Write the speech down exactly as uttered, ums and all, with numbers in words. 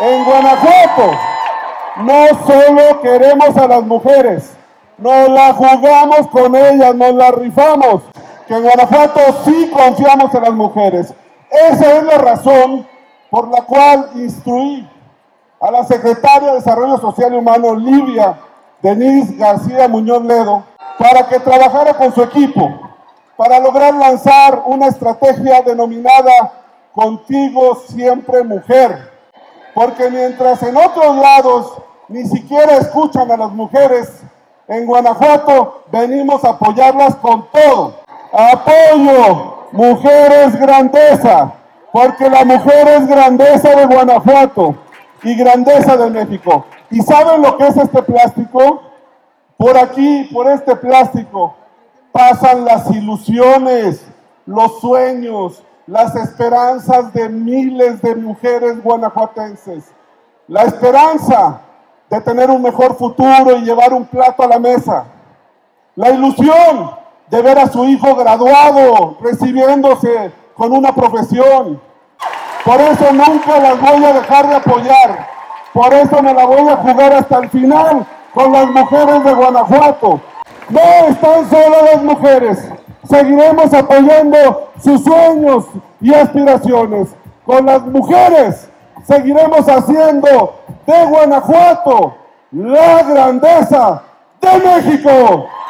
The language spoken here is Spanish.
En Guanajuato no solo queremos a las mujeres, nos la jugamos con ellas, nos la rifamos, que en Guanajuato sí confiamos en las mujeres. Esa es la razón por la cual instruí a la secretaria de Desarrollo Social y Humano, Livia Denise García Muñoz Ledo, para que trabajara con su equipo, para lograr lanzar una estrategia denominada Contigo Siempre Mujer. Porque mientras en otros lados ni siquiera escuchan a las mujeres, en Guanajuato venimos a apoyarlas con todo. Apoyo, mujeres grandeza, porque la mujer es grandeza de Guanajuato y grandeza de México. ¿Y saben lo que es este plástico? Por aquí, por este plástico, pasan las ilusiones, los sueños, las esperanzas de miles de mujeres guanajuatenses. La esperanza de tener un mejor futuro y llevar un plato a la mesa. La ilusión de ver a su hijo graduado, recibiéndose con una profesión. Por eso nunca las voy a dejar de apoyar. Por eso me la voy a jugar hasta el final con las mujeres de Guanajuato. No están solo las mujeres. Seguiremos apoyando sus sueños y aspiraciones. Con las mujeres seguiremos haciendo de Guanajuato la grandeza de México.